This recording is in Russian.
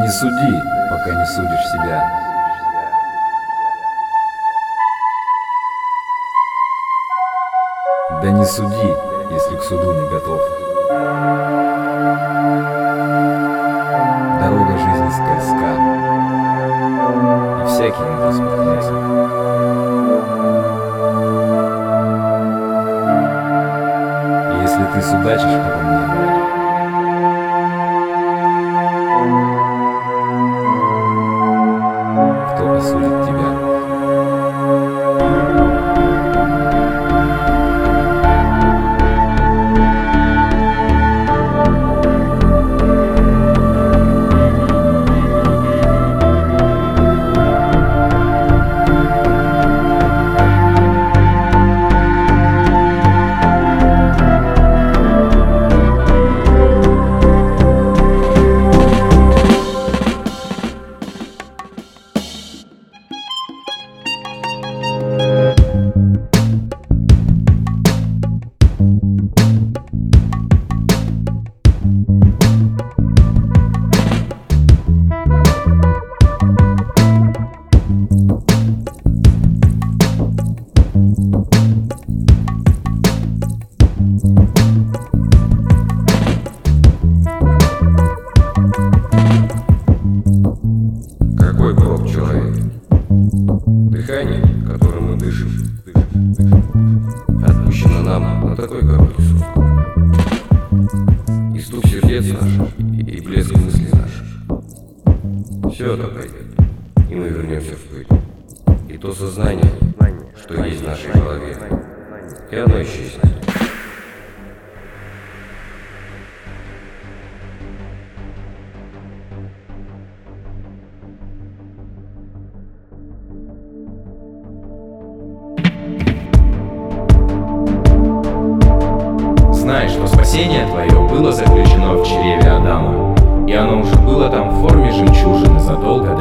не суди, пока не судишь себя. Да не суди, если к суду не готов. Дорога жизни скользка, и всякий может споткнуться. И если ты судачишь обо мне, кто осудит тебя? Какой Бог человек? Дыхание, которым мы дышим, отпущено нам на такой короткий срок. И стук сердец наших, и блеск мыслей наших. Все это пройдет, и мы вернемся в пыль. И то сознание, что есть в нашей голове, и оно исчезнет. Знай, что спасение твое было заключено в чреве Адама, и оно уже было там в форме жемчужины задолго